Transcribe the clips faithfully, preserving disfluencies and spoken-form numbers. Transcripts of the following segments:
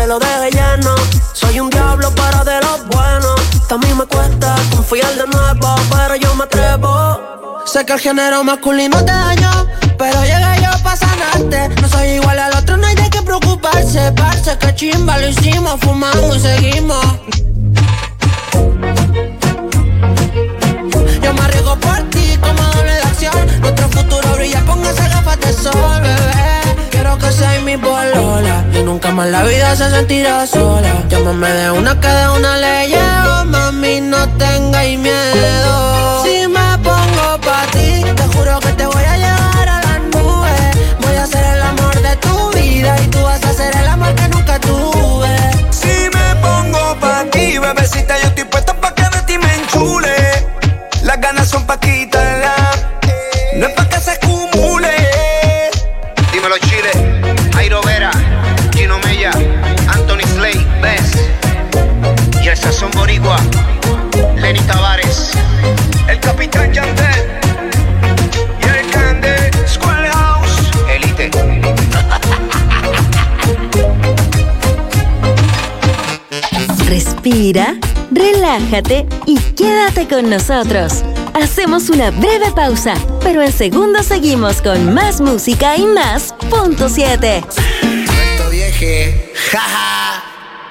lo deje lleno. Soy un diablo pero de los buenos. También me cuesta confiar de nuevo, pero yo me atrevo. Sé que el género masculino te dañó, pero llegué yo pa' sanarte. No soy igual al otro, no hay de qué preocuparse. Parce, que chimba lo hicimos, fumamos y seguimos. Yo me arriesgo por ti como doble de acción. Nuestro futuro brilla, póngase gafas de sol, bebé. Quiero que seas mi polola y nunca más la vida se sentirá sola. Llámame de una que de una le llevo. Mami, no tengáis miedo. Si me pongo pa' ti, te juro que te voy a llevar a las nubes. Voy a ser el amor de tu vida y tú vas a ser el amor que nunca tuve. Si me pongo pa' ti, bebecita, yo estoy puesto pa' que de ti me enchule. Las ganas son pa' quitarla, no es pa' que se acumule. Dímelo Chile, Jairo Vera, Gino Mella, Anthony Slay, Bess y el sazón boricua, Lenny Tavares, el Capitán Yandel y el Cande, Schoolhouse, Elite. Respira, relájate y quédate con nosotros. Hacemos una breve pausa, pero en segundos seguimos con más música y más punto siete. Puerto Vieje, jaja.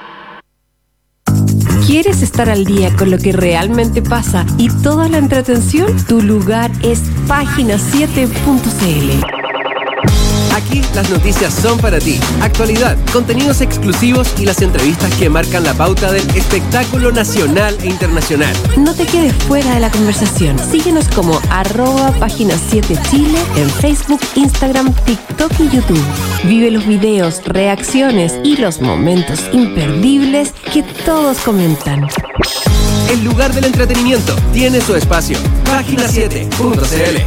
¿Quieres estar al día con lo que realmente pasa y toda la entretención? Tu lugar es página siete punto c l. Aquí las noticias son para ti. Actualidad, contenidos exclusivos y las entrevistas que marcan la pauta del espectáculo nacional e internacional. No te quedes fuera de la conversación. Síguenos como arroba página siete Chile en Facebook, Instagram, TikTok y YouTube. Vive los videos, reacciones y los momentos imperdibles que todos comentan. El lugar del entretenimiento tiene su espacio. página siete punto c l.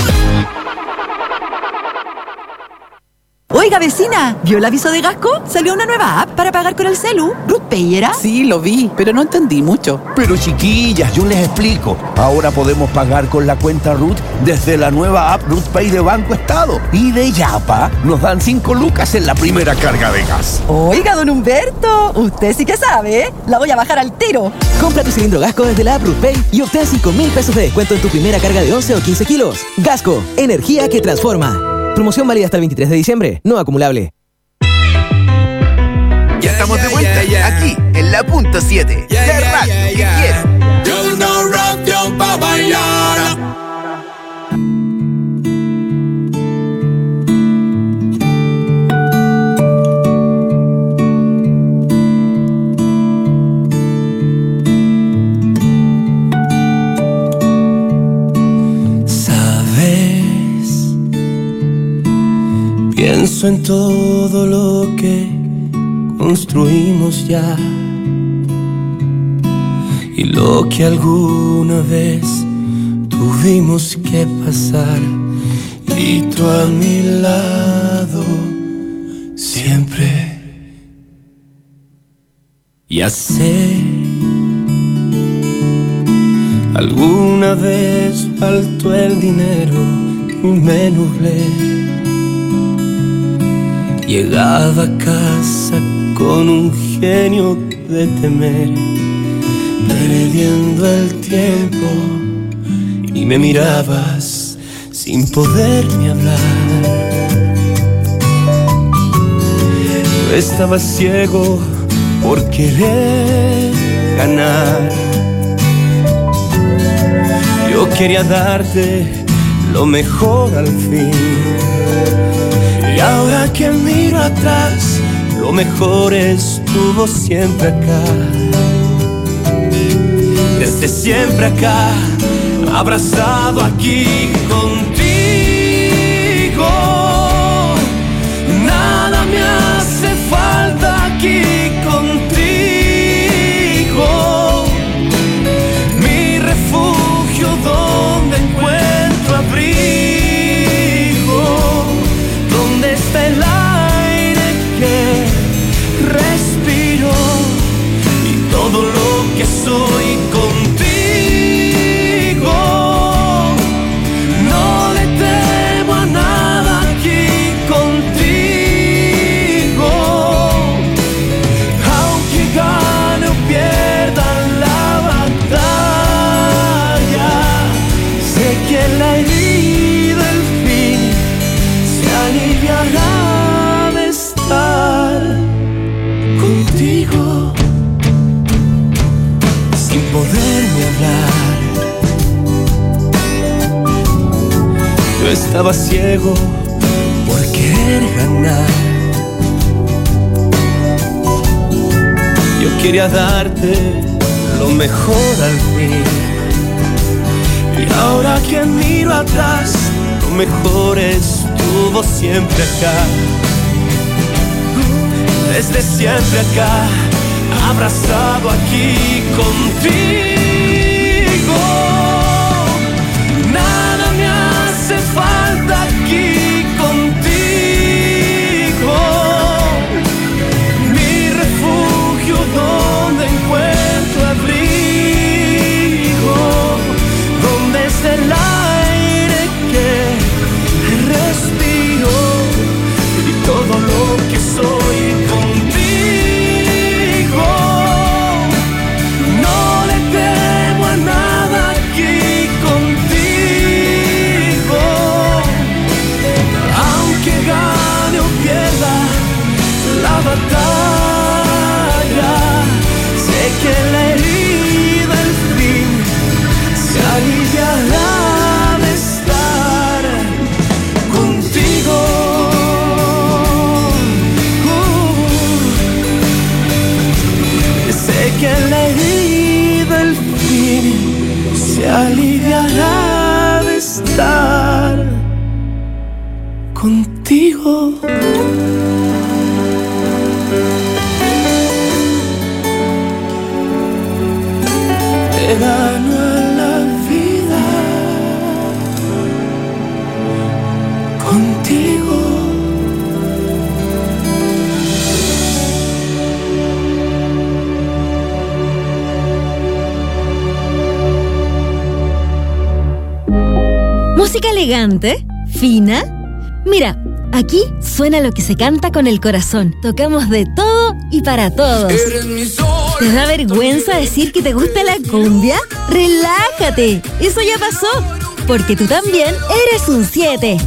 Oiga, vecina, ¿vio el aviso de Gasco? Salió una nueva app para pagar con el celu. ¿Ruth Pay era? Sí, lo vi, pero no entendí mucho. Pero chiquillas, yo les explico. Ahora podemos pagar con la cuenta Ruth desde la nueva app Ruth Pay de Banco Estado. Y de Yapa nos dan cinco lucas en la primera carga de gas. Oiga, don Humberto, usted sí que sabe. La voy a bajar al tiro. Compra tu cilindro Gasco desde la app Ruth Pay y obtén cinco mil pesos de descuento en tu primera carga de once o quince kilos. Gasco, energía que transforma. Promoción válida hasta el veintitrés de diciembre, no acumulable. Ya estamos de vuelta, aquí, en la punto siete. La radio que quieres. Yo no radio pa' bailar. Pienso en todo lo que construimos ya y lo que alguna vez tuvimos que pasar, y tú a mi lado siempre. Ya sé, alguna vez faltó el dinero y me nublé. Llegaba a casa con un genio de temer, perdiendo el tiempo, y me mirabas sin poderme hablar. Yo estaba ciego por querer ganar. Yo quería darte lo mejor al fin. Y ahora que miro atrás, lo mejor estuvo siempre acá. Desde siempre acá, abrazado aquí contigo. Nada me hace falta aquí contigo. Mi refugio donde encuentro abrigo. Está el aire que respiro y todo lo que soy contigo. No le temo a nada aquí contigo. estaba ciego por querer ganar. Yo quería darte lo mejor al fin, y ahora que miro atrás, lo mejor estuvo siempre acá. Desde siempre acá, abrazado aquí contigo. Nada me hace falta aquí contigo. Mi refugio donde encuentro abrigo, donde es el aire que respiro y todo lo que soy contigo. No le temo a nada aquí contigo. Aunque gane o pierda la batalla, sé que la herida al fin se aliviará de estar contigo. Que la herida al fin se aliviará de estar contigo. Te gano a la vida contigo. Música elegante, fina. Mira, aquí suena lo que se canta con el corazón. Tocamos de todo y para todos. ¿Te da vergüenza decir que te gusta la cumbia? ¡Relájate! Eso ya pasó, porque tú también eres un siete.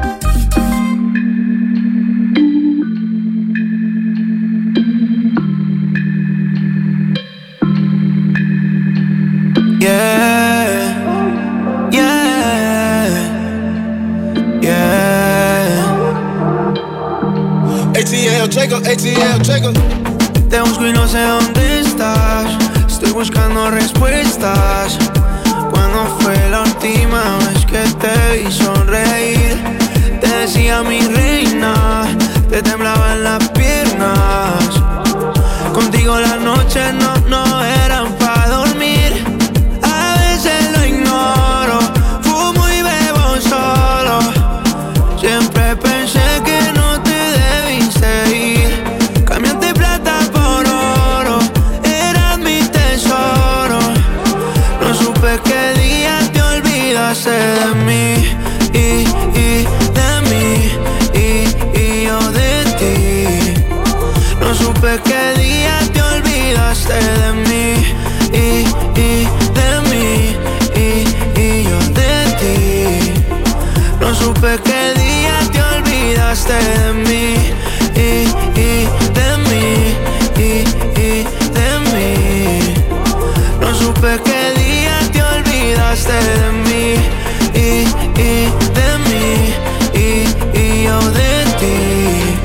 A T L, checo. Te busco y no sé dónde estás. Estoy buscando respuestas. ¿Cuándo fue la última vez que te vi sonreír? Te decía mi reina, te temblaban las piernas. Contigo las noches no, no eran pa' dormir. A veces lo ignoro, fumo y bebo solo. Siempre pensé que no te debiste ir. Cambiaste plata por oro, eras mi tesoro. No supe qué día te olvidaste de mí y, y de mí y, y yo de ti. No supe qué día te olvidaste de mí y, y de mí y, y yo de ti. No supe qué día te olvidaste de mí y, y de mí y, y de mí. No supe qué día te olvidaste de mí y, y de mí y, y yo de ti.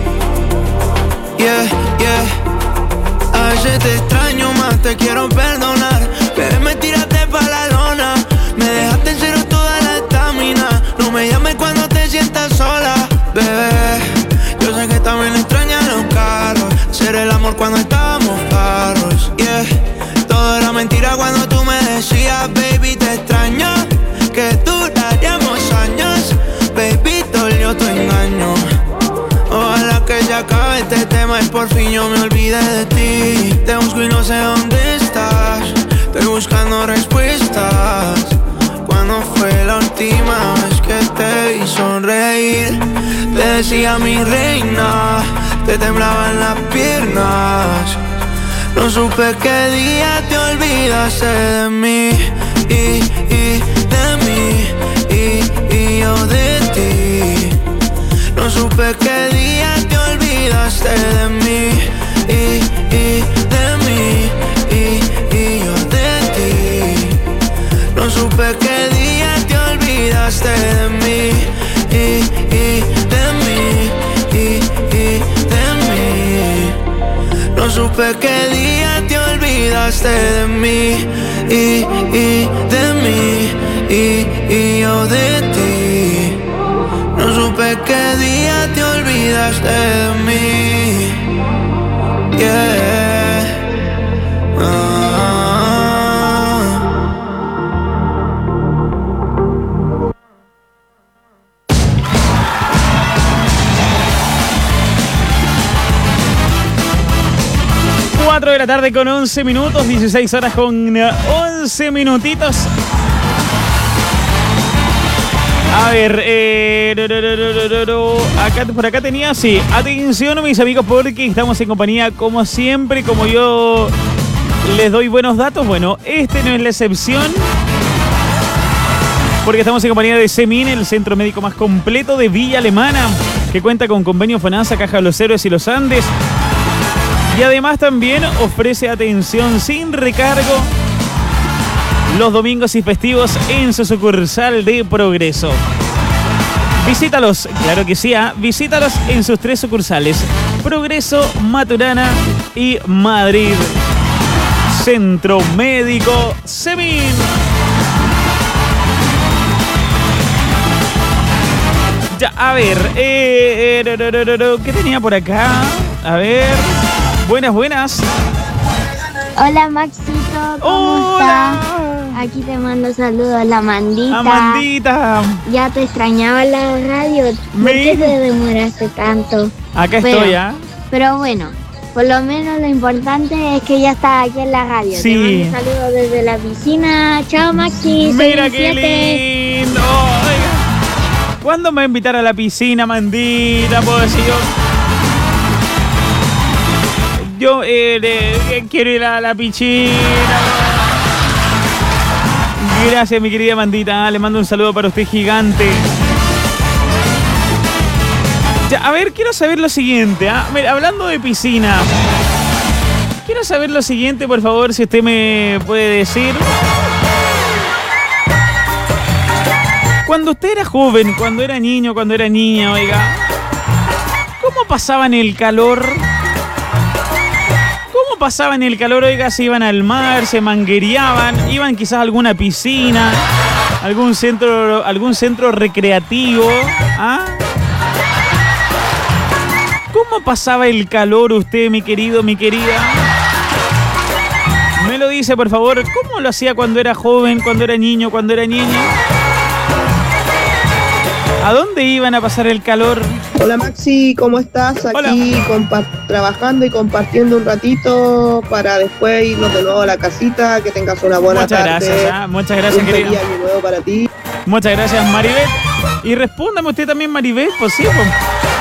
Yeah, yeah. A veces te extraño más, te quiero perdonar. Bebé, me tiraste pa' la lona, me dejaste en cero toda la estamina. No me llames cuando te sientas sola, bebé. Yo sé que también extrañas los carros, hacer el amor cuando estábamos parros, yeah. Todo era mentira cuando tú me decías, baby, te extraño, que duraríamos años. Baby, dolió tu engaño. Ojalá que se acabe este tema y por fin yo me olvide de ti. Te busco y no sé dónde estás. Estoy buscando respuestas. ¿Cuándo fue la última vez que te vi sonreír? Te decía mi reina, te temblaban las piernas. No supe qué día te olvidaste de mí y, y de mí y, y yo de ti. No supe qué día te olvidaste de mí y, y de mí y, y yo de ti. No supe qué día te olvidaste de mí y, supe qué día te olvidaste de mí y, y de mí y, y yo de ti. No supe qué día te olvidaste de mí. Yeah. Ah. cuatro de la tarde con once minutos, dieciséis horas con once minutitos. A ver, eh, no, no, no, no, no. Acá, por acá tenía, sí. Atención, mis amigos, porque estamos en compañía, como siempre, como yo les doy buenos datos. Bueno, este no es la excepción, porque estamos en compañía de CEMIN, el centro médico más completo de Villa Alemana, que cuenta con convenio FONASA, Caja de los Héroes y los Andes. Y además también ofrece atención sin recargo los domingos y festivos en su sucursal de Progreso. Visítalos, claro que sí, ¿eh? Visítalos en sus tres sucursales: Progreso, Maturana y Madrid. Centro Médico CEMIN. Ya, a ver, eh, eh, no, no, no, no, ¿qué tenía por acá? A ver, buenas, buenas. Hola Maxito, ¿cómo Hola. estás? Aquí te mando saludos a la Amandita. Amandita. Ya te extrañaba la radio. ¿Por Me- qué te demoraste tanto? Acá Pero- estoy, ¿ah? Pero bueno, por lo menos lo importante es que ya estás aquí en la radio. Sí. Te mando saludos desde la piscina. Chao Maxi. Mira seis qué siete. lindo. Oiga. ¿Cuándo me va a invitar a la piscina, Amandita? Puedo decir yo. Yo eh, eh, quiero ir a la piscina. Gracias, mi querida Amandita. Le mando un saludo para usted gigante. Ya, a ver, quiero saber lo siguiente. ¿ah? Mira, hablando de piscina, quiero saber lo siguiente, por favor, si usted me puede decir. Cuando usted era joven, cuando era niño, cuando era niña, oiga, ¿cómo pasaban el calor? ¿Cómo pasaban el calor? Oiga, se iban al mar, se manguereaban, iban quizás a alguna piscina, algún centro, algún centro recreativo. ¿Ah? ¿Cómo pasaba el calor usted, mi querido, mi querida? Me lo dice, por favor. ¿Cómo lo hacía cuando era joven, cuando era niño, cuando era niña? ¿A dónde iban a pasar el calor? Hola Maxi, ¿cómo estás? Aquí compa- trabajando y compartiendo un ratito para después irnos de nuevo a la casita. Que tengas una buena Muchas tarde. gracias, ¿ah? Muchas gracias, un querida. feliz año nuevo para ti. Muchas gracias, Maribeth. Y respóndame usted también, Maribeth, pues sí, pues.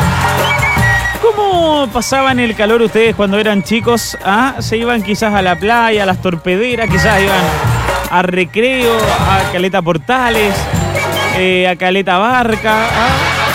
¿Cómo pasaban el calor ustedes cuando eran chicos? ¿Ah? ¿Se iban quizás a la playa, a las torpederas? Quizás iban a Recreo, a Caleta Portales, eh, a Caleta Barca. ¿Ah?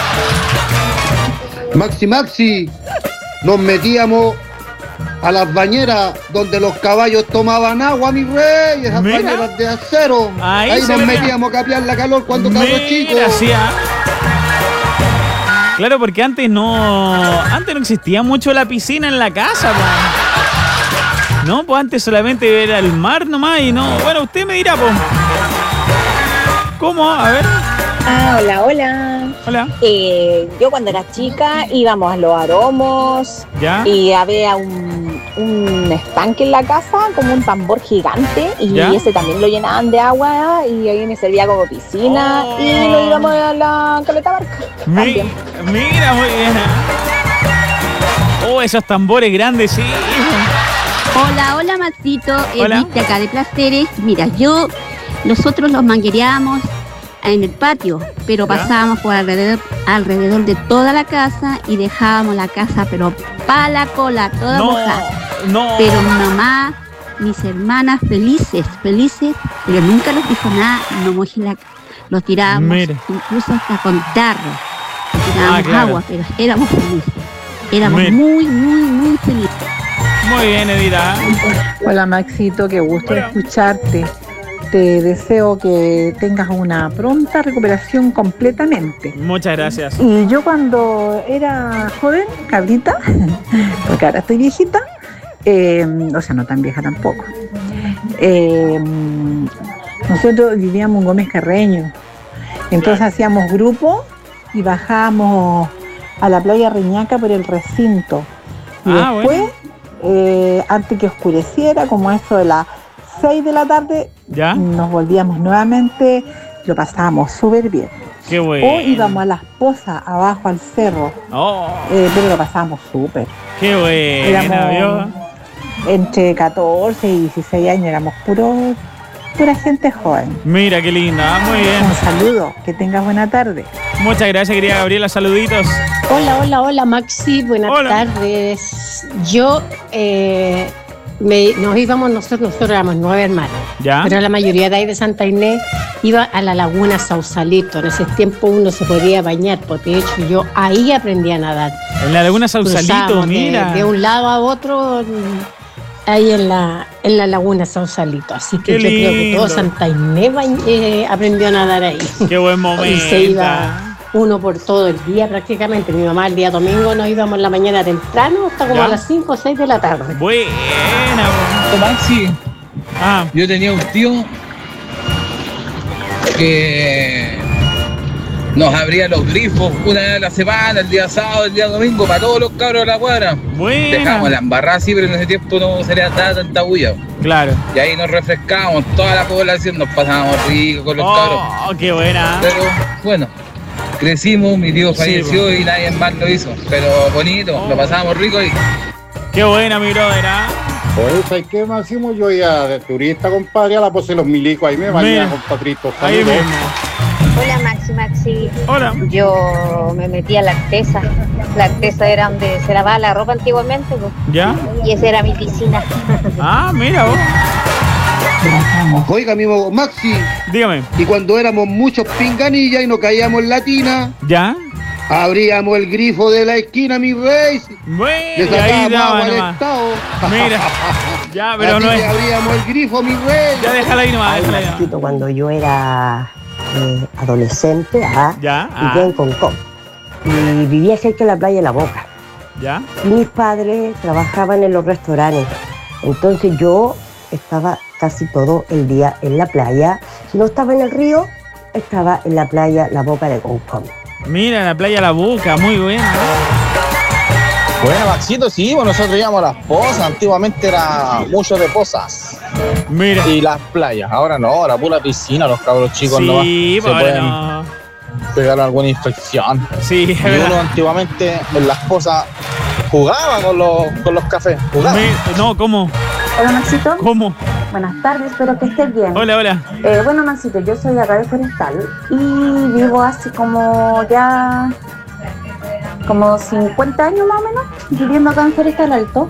Maxi, Maxi, nos metíamos a las bañeras donde los caballos tomaban agua, mi rey, esas Mira. bañeras de acero. Ahí Ahí, se nos veía. metíamos a capear la calor cuando cabros chicos. Mira, sí, ¿ah? Claro, porque antes no. Antes no existía mucho la piscina en la casa, pues. No, pues antes solamente era el mar nomás y no. Bueno, usted me dirá, pues. ¿Cómo? A ver. Ah, hola, hola. Hola. Eh, yo cuando era chica íbamos a los aromos. ¿Ya? Y había un, un estanque en la casa, como un tambor gigante. Y ¿Ya? ese también lo llenaban de agua y ahí me servía como piscina. Oh. Y lo íbamos a la Caleta Barca. Mi- también. mira, muy bien. Oh, esos tambores grandes, sí. Hola, hola Maxito, Hola. Edith de acá de Placeres. Mira, yo, nosotros los manguereábamos en el patio, pero ¿Ya? pasábamos por alrededor, alrededor de toda la casa y dejábamos la casa, pero pa' la cola, toda No, mojada. no. Pero mi mamá, mis hermanas felices, felices, pero nunca nos dijo nada, no mojen la los tirábamos, Mire. incluso hasta con tarro, tirábamos Ah, claro. agua, pero éramos felices, éramos Mire. muy, muy, muy felices. Muy bien, Edita. Hola Maxito, qué gusto escucharte. Te deseo que tengas una pronta recuperación completamente. Muchas gracias. Y yo cuando era joven, cabrita, porque ahora estoy viejita, Eh, o sea, no tan vieja tampoco. Eh, nosotros vivíamos en Gómez Carreño, entonces hacíamos grupo y bajábamos a la playa Reñaca por el recinto. Y Ah, después, bueno. eh, antes que oscureciera, como eso de las seis de la tarde, ¿Ya? nos volvíamos nuevamente, lo pasábamos súper bien. Qué bueno. O íbamos a Las Pozas, abajo al cerro, Oh, eh, pero lo pasábamos súper. qué bueno, Éramos ¿vio? entre catorce y dieciséis años, éramos puro, pura gente joven. Mira qué linda, muy bien. Un saludo, que tengas buena tarde. Muchas gracias, querida Gabriela, saluditos. Hola, hola, hola Maxi, buenas tardes. Yo, eh, me- nos íbamos, nosotros, nosotros éramos nueve hermanos, ¿Ya? pero la mayoría de ahí de Santa Inés iba a la laguna Sausalito. En ese tiempo uno se podía bañar, porque de hecho yo ahí aprendí a nadar. En la laguna Sausalito, Cruzábamos de- mira. De, un lado a otro, mm, ahí en la, en la laguna Sausalito. Así que Qué yo creo que lindo. todo Santa Inés bañ- eh, aprendió a nadar ahí. Qué buen momento. Y se iba uno por todo el día prácticamente. Mi mamá el día domingo nos íbamos en la mañana temprano hasta como ¿Ya? a las cinco o seis de la tarde. Buena. Maxi, Ah, yo tenía un tío que nos abría los grifos una vez a la semana, el día sábado, el día domingo, para todos los cabros de la cuadra. buena. Dejamos la embarrada así, pero en ese tiempo no se le daba tanta bulla. Claro. Y ahí nos refrescábamos, toda la población, nos pasábamos ricos con los cabros. Oh, qué buena. Pero bueno, crecimos, mi tío Sí, falleció y nadie más lo hizo. Pero bonito, lo pasábamos rico y Qué buena, mi brother, ¿ah? Por eso hay que máximo yo iba de turista, compadre, a la pose de los milicos, ahí me Mira. bañaba con Patrito. Ahí Saludos. mismo. Hola Maxi, Maxi. Hola. Yo me metí a Lactesa. Lactesa era donde se lavaba la ropa antiguamente, pues. ¿Ya? Y esa era mi piscina. Ah, mira vos. Oiga, amigo Maxi, Dígame. y cuando éramos muchos pinganillas y nos caíamos en la tina, ¿Ya? abríamos el grifo de la esquina, mi rey, Bueno, le y ahí sacábamos daba agua al nomás. estado. Mira. Ya, pero Así no que es. abríamos el grifo, mi rey. Ya déjala ahí nomás, déjala ahí nomás. Maxito, cuando yo era eh, adolescente, ah, Ya, vivía ah. en Concón. Y vivía cerca de la playa de La Boca. ¿Ya? Y mis padres trabajaban en los restaurantes. Entonces yo estaba casi todo el día en la playa. Si no estaba en el río, estaba en la playa La Boca de Concón. Mira, la playa La Boca, muy buena. Bueno, Maxito, sí, pues nosotros íbamos a las pozas. Antiguamente era mucho de pozas. Mira. Y las playas. Ahora no, ahora pura piscina, los cabros chicos Sí, nomás pues se ahora pueden no. pegar alguna infección. Sí, es y uno verdad. antiguamente en las pozas jugaba con los, con los cafés. Jugaba. Me- no, ¿cómo? Hola Maxito. ¿Cómo? Buenas tardes, espero que estés bien. Hola, hola. Eh, bueno Maxito, yo soy de acá de Forestal y vivo hace como ya como cincuenta años más o menos viviendo acá en Forestal Alto.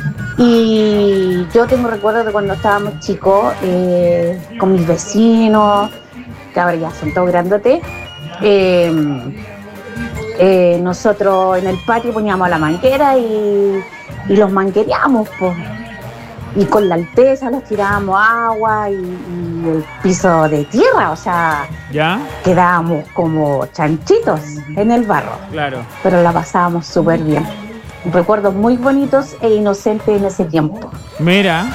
Y yo tengo recuerdos de cuando estábamos chicos eh, con mis vecinos, que ahora ya son todos grandotes. Eh, eh, nosotros en el patio poníamos la manguera y, y los manguereamos, pues. Y con la alteza los tirábamos agua y, y el piso de tierra, o sea, ¿Ya? quedábamos como chanchitos en el barro, Claro. pero la pasábamos súper bien. Recuerdos muy bonitos e inocentes en ese tiempo. Mira.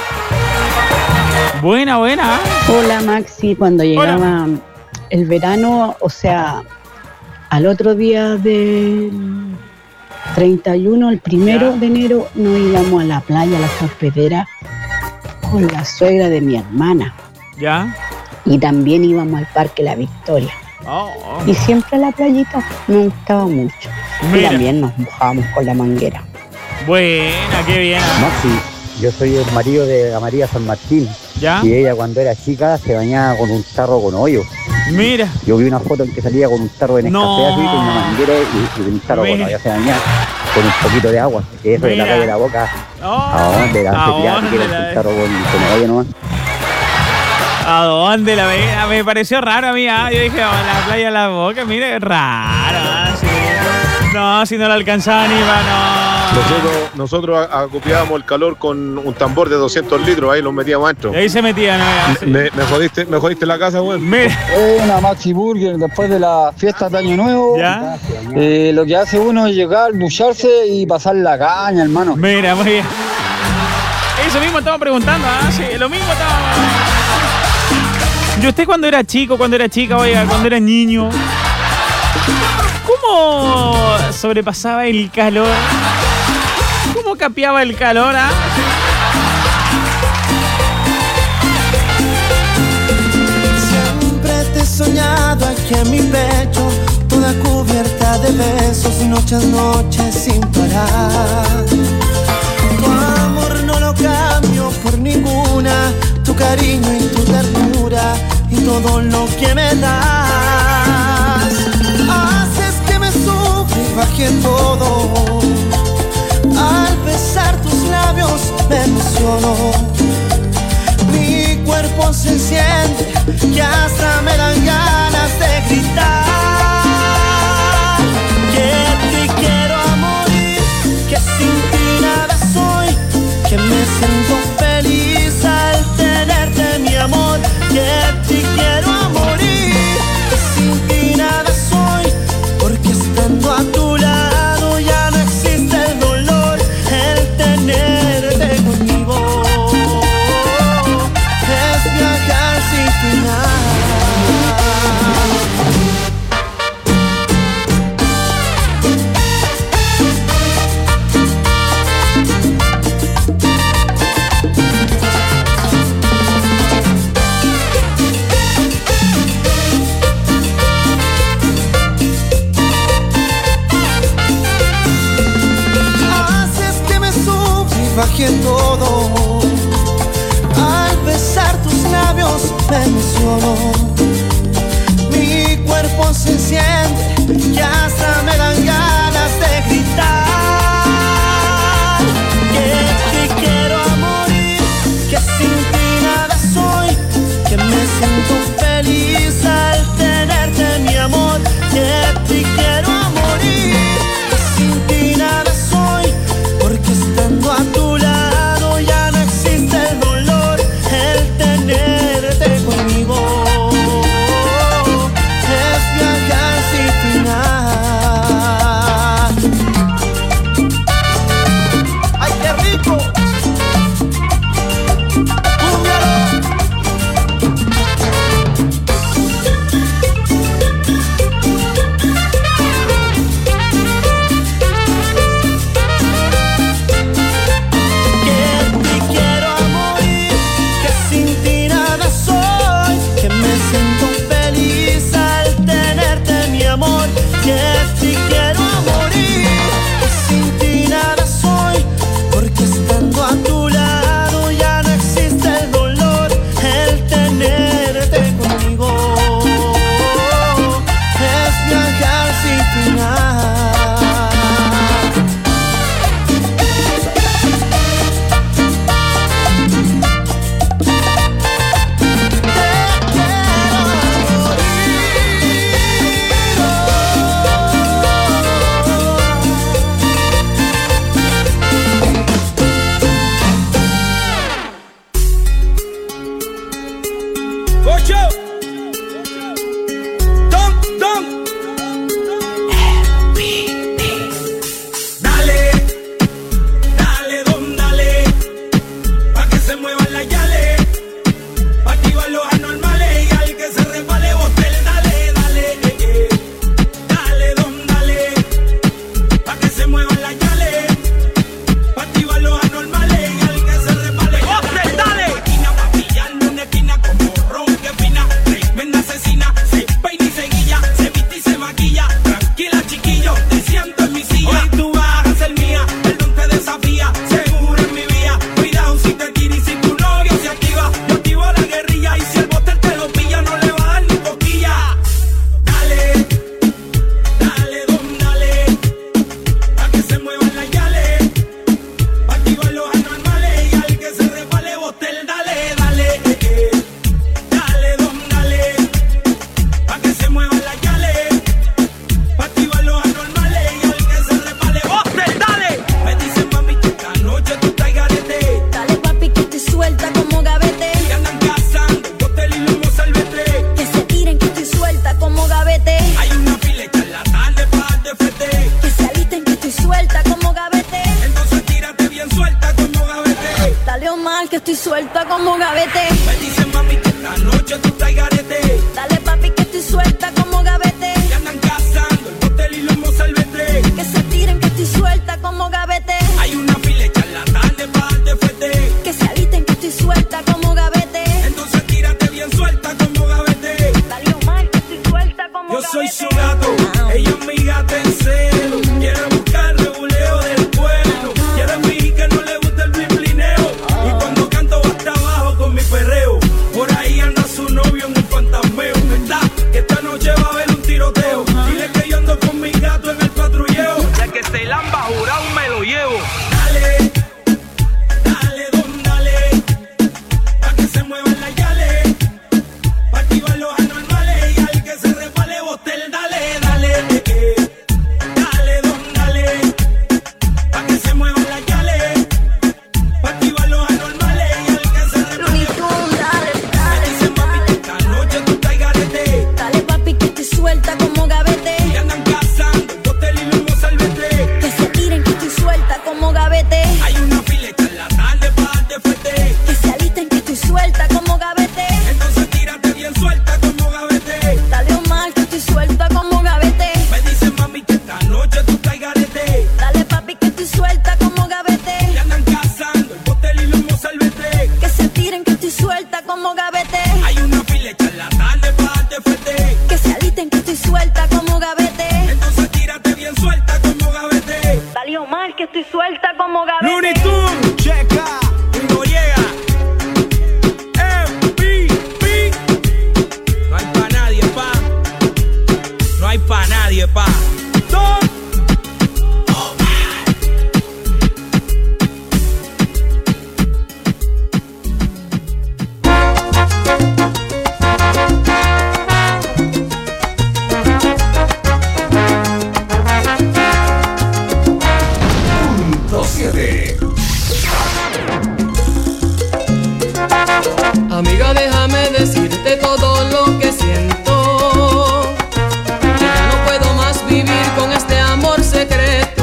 Buena, buena. Hola Maxi, cuando llegaba el verano, o sea, al otro día del treinta y uno, el primero de enero, nos íbamos a la playa, a la Carpetera, con la suegra de mi hermana. ¿Ya? Y también íbamos al Parque La Victoria. Oh, oh. Y siempre a la playita me gustaba mucho. Y Mira. también nos mojábamos con la manguera. Buena, qué bien. Maxi, yo soy el marido de la María San Martín. ¿Ya? Y ella cuando era chica se bañaba con un tarro con hoyo. Mira. Yo vi una foto en que salía con un tarro de Nescafé No. así, con una manguera y, y un tarro con Mira. hoyo. Se bañaba con un poquito de agua. Que eso de la Mira. calle de La Boca. Oh. ¿A dónde? La ¿A se tiraba, dónde que era la- un tarro con, con hoyo nomás. ¿A dónde la veía? Me pareció raro a mí. Ah. Yo dije, oh, la playa La Boca, mire, raro. ah, sí. No, si no la alcanzaba ni para no. Nosotros, nosotros acopiábamos el calor con un tambor de doscientos litros, ahí los metíamos adentro. Y ahí se metía, ¿no? Sí. Me, me jodiste, me jodiste la casa, güey. Mira. Una Maxi Burger después de la fiesta de Año Nuevo. ¿Ya? Eh, lo que hace uno es llegar, ducharse y pasar la caña, hermano. Mira, muy bien. Eso mismo estaba preguntando, ¿ah? Sí, lo mismo estaba. ¿Y usted cuando era chico, cuando era chica, oiga, cuando era niño, cómo sobrepasaba el calor? ¿Cómo capeaba el calor, ah? Siempre te he soñado aquí en mi pecho, toda cubierta de besos y noches, noches sin parar. Tu amor no lo cambio por ninguna, tu cariño y tu ternura y todo lo que me das. Haces que me sufra y baje todo. Al besar tus labios me emociono. Mi cuerpo se enciende y hasta me dan ganas de gritar. Que te quiero a morir, que sin ti nada soy, que me siento feliz al tenerte, mi amor. Que te quiero a morir, que sin ti nada soy, porque estando a tu lado ya no existe el dolor, el tenerte conmigo es viajar sin final. Bajé todo. Al besar tus labios me emociono. Mi cuerpo se enciende y hasta me dan ganas de gritar. Que te quiero a morir, que sin ti nada soy, que me siento feliz al tenerte, mi amor. Que te quiero a morir, que sin ti nada soy, porque estando a tu lado ya no existe el dolor, el tenerte conmigo es viajar sin final. Dale Omar que estoy suelta como gavete. Me dicen mami que esta noche tú traes garete. Dale papi que estoy suelta como gavete. Que andan cazando el botel y los mozalbete. Que se tiren que estoy suelta como gavete. Hay una fila hecha en la tarde para darte fete. Que se alisten que estoy suelta como gavete. Entonces tírate bien suelta como gavete. Dale Omar que estoy suelta como Yo gavete. soy su gato, ella es mi gata en celo. Quiere buscar reguleo del pueblo. Quiere fingir que no le gusta el blineo. Y cuando canto va hasta abajo con mi perreo. Por ahí anda su novio en un fantasmeo. ¿Verdad? Que esta noche va a haber un tiroteo. Dile que yo ando con mi gato en el patrulleo. Ya que se lamba jurado me lo llevo. Dale, dale, don, dale. Pa' que se muevan las yales. Pa' activar los anormales. Y al que se resbale botel, dale, dale. Dale, don, dale. Pa' que se muevan las yales. Pa' activar los anormales. Y al que se resbale botel, dale, dale. Me dicen mami que esta noche tú traes garete. Dale papi que estoy suelta como gavete. Y andan cazando el botel y los mozalbete. Que se tiren que estoy suelta como gavete. Hay una fila hecha en la tarde para darte fuerte. Que se alisten que estoy suelta como gavete. Entonces tírate bien suelta como gavete. Dale Omar que estoy suelta como gavete. Me dicen mami que esta noche tú traes garete. Dale papi que estoy suelta como gavete. Y andan cazando el botel y los mozalbete. Que se tiren que estoy suelta como gavete. Hay una fila hecha en la tarde para darte fuerte. Que se alisten que estoy suelta como gavete. Entonces tírate bien suelta como gavete. Dale Omar que estoy suelta como gavete. Looney Tunes, checa, y Noriega. M V P. No hay pa' nadie, pa. No hay pa' nadie, pa. Don Amiga, déjame decirte todo lo que siento. Que ya no puedo más vivir con este amor secreto.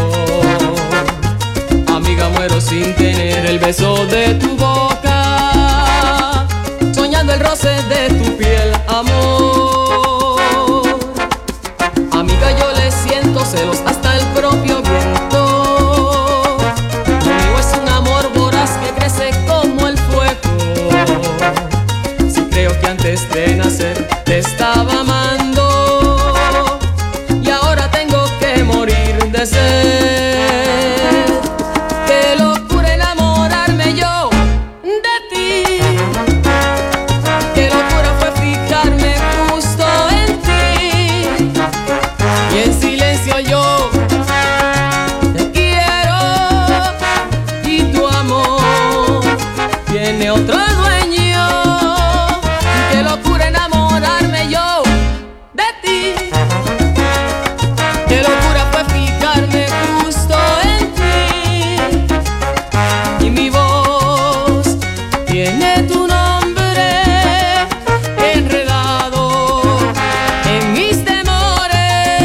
Amiga, muero sin tener el beso de tu boca, soñando el roce de tu piel, amor. Amiga, yo le siento celos hasta el propio viento. Lo mío es un amor voraz que crece como el fuego. Si creo que antes de nacer te estaba amando y ahora tengo que morir de sed. Qué locura enamorarme yo de ti. Qué locura fue fijarme justo en ti. Y en silencio yo te quiero y tu amor tiene otro dueño. Qué locura enamorarme yo de ti. Qué locura fue fijarme justo en ti. Y mi voz tiene tu nombre enredado en mis temores.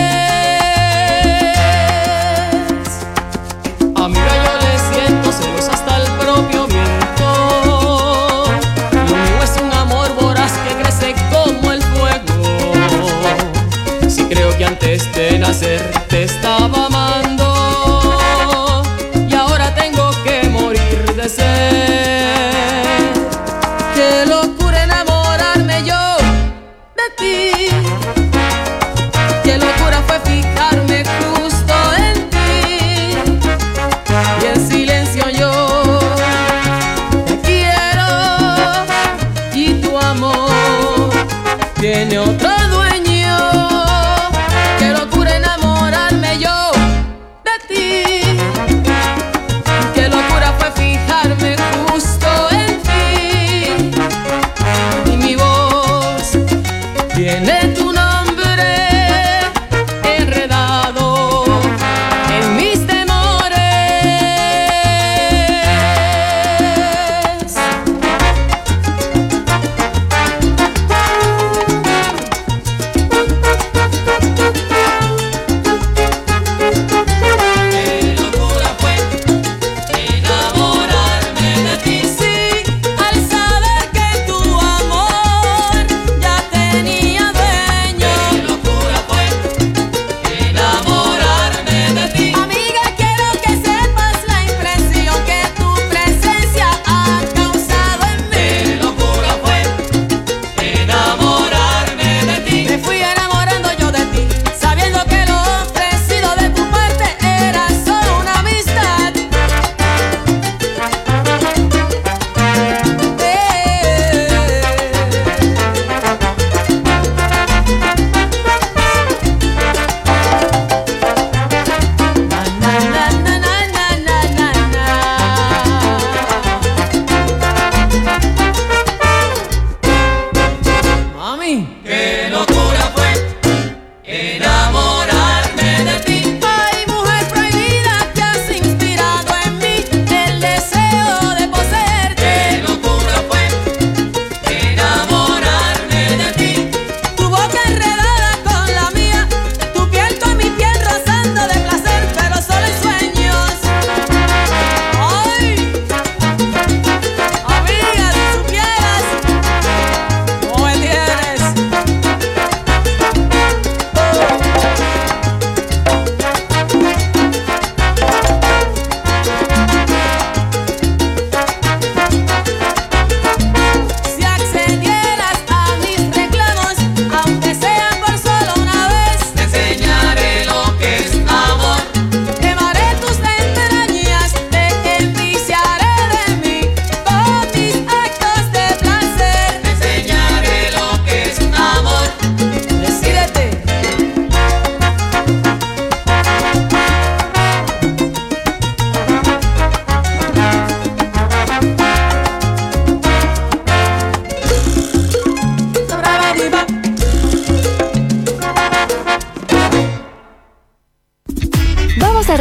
Amiga, yo le siento celos hasta el propio viento. Lo mío es un amor voraz que crece como el fuego. Si creo que antes de nacer te estaba amando y ahora tengo que morir de sed. Qué locura enamorarme yo de ti. Qué locura fue fijarme justo en ti. Y en silencio yo te quiero y tu amor tiene otro dueño. Qué locura enamorarme yo de ti. Qué locura fue fijarme justo en ti. Y mi voz tiene tu nombre enredado en mis temores.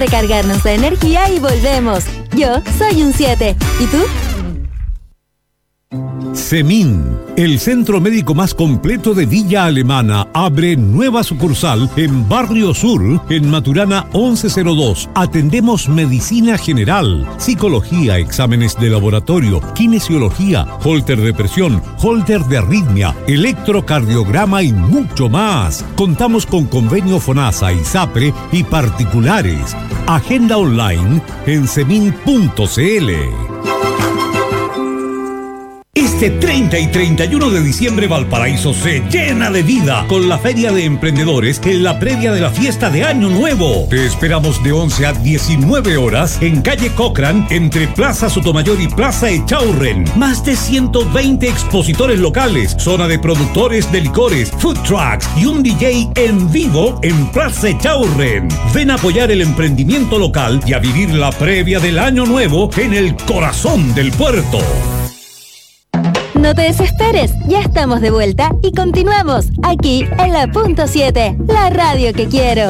recargarnos la energía y volvemos. Yo soy un siete. ¿Y tú? Semin, el centro médico más completo de Villa Alemana, abre nueva sucursal en Barrio Sur, en Maturana once cero dos. Atendemos medicina general, psicología, exámenes de laboratorio, kinesiología, holter de presión, holter de arritmia, electrocardiograma y mucho más. Contamos con convenio FONASA, ISAPRE y particulares. Agenda online en semin punto c l. Este treinta y treinta y uno de diciembre Valparaíso se llena de vida con la Feria de Emprendedores en la previa de la fiesta de Año Nuevo. Te esperamos de once a diecinueve horas en calle Cochrane, entre Plaza Sotomayor y Plaza Echaurren. Más de ciento veinte expositores locales, zona de productores de licores, food trucks y un D J en vivo en Plaza Echaurren. Ven a apoyar el emprendimiento local y a vivir la previa del Año Nuevo en el corazón del puerto. No te desesperes, ya estamos de vuelta y continuamos aquí en la punto siete, la radio que quiero.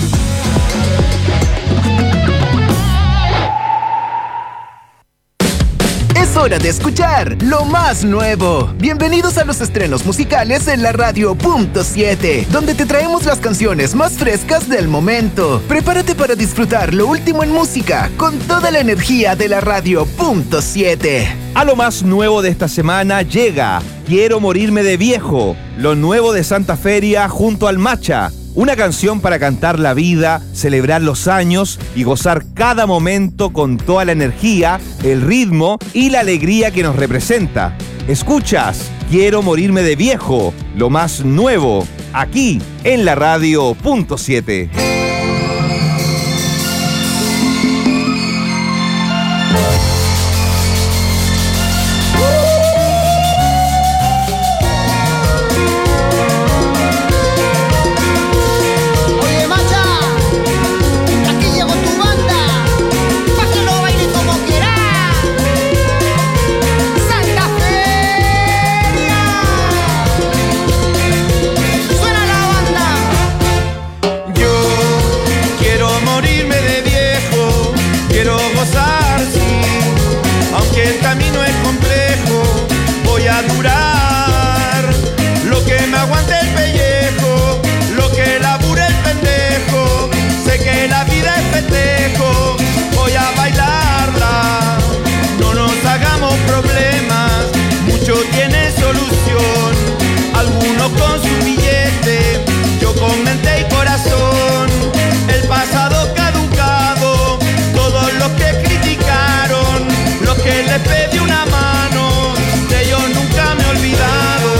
Es hora de escuchar lo más nuevo. Bienvenidos a los estrenos musicales en la radio punto siete, donde te traemos las canciones más frescas del momento. Prepárate para disfrutar lo último en música con toda la energía de la radio punto siete. A lo más nuevo de esta semana llega Quiero morirme de viejo, lo nuevo de Santa Feria junto al Macha. Una canción para cantar la vida, celebrar los años y gozar cada momento con toda la energía, el ritmo y la alegría que nos representa. Escuchas Quiero morirme de viejo, lo más nuevo, aquí en la radio punto siete. Voy a bailarla, no nos hagamos problemas, mucho tiene solución, algunos con su billete, yo con mente y corazón, el pasado caducado, todos los que criticaron, los que les pedí una mano, de ellos nunca me he olvidado.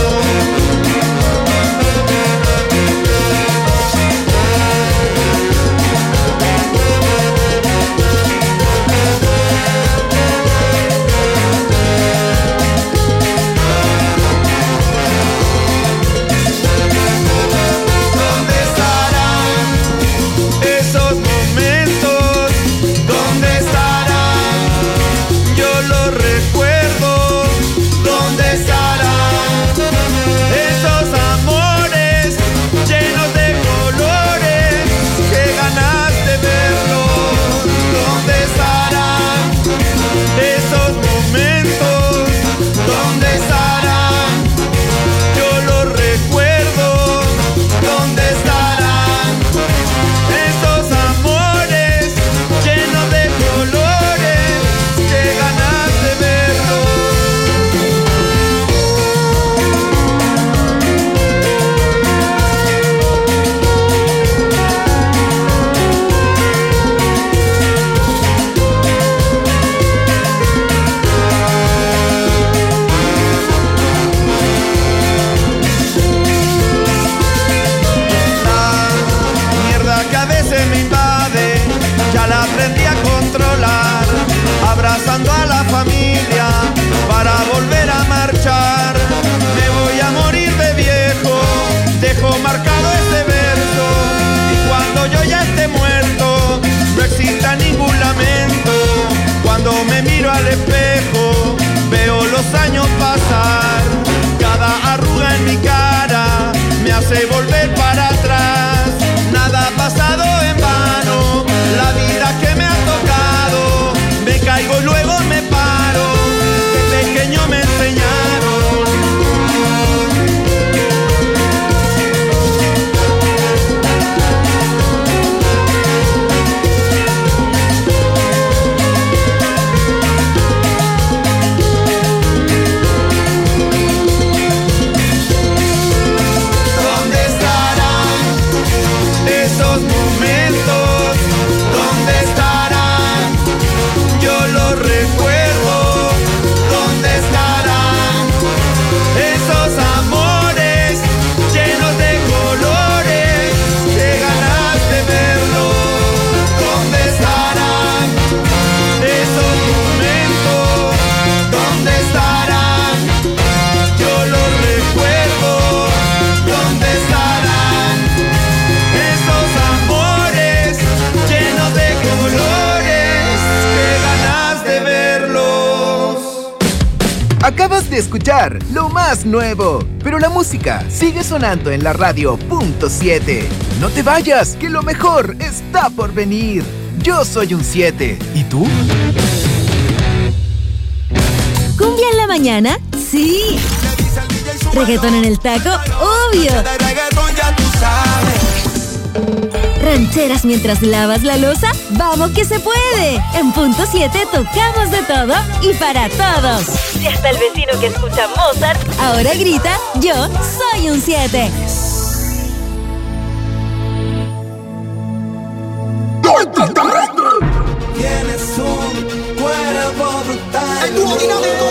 Abrazando a la familia para volver a marchar. Me voy a morir de viejo, dejo marcado este verso. Y cuando yo ya esté muerto, no exista ningún lamento. Cuando me miro al espejo, veo los años pasar. Cada arruga en mi cara me hace volver para atrás. Nada ha pasado en vano, la vida caigo y luego me paro. De pequeño me enseñaron. ¿Dónde estarán esos momentos? ¿Dónde estarán? Yo los recuerdo. ¿Dónde estarán esos amores llenos de colores? Qué ganas de verlos. ¿Dónde estarán esos momentos? ¿Dónde estarán? Yo los recuerdo. ¿Dónde estarán esos amores llenos de colores? Qué ganas de verlos. Acabas de escuchar lo más nuevo, pero la música sigue sonando en la radio punto siete. No te vayas, que lo mejor está por venir. Yo soy un siete. ¿Y tú? ¿Cumbia en la mañana? Sí. ¿Reggaetón en el taco? Obvio. ¿Rancheras mientras lavas la loza? ¡Vamos que se puede! En Punto siete tocamos de todo y para todos. Si hasta el vecino que escucha Mozart ahora grita, yo soy un siete. Tienes un cuerpo brutal.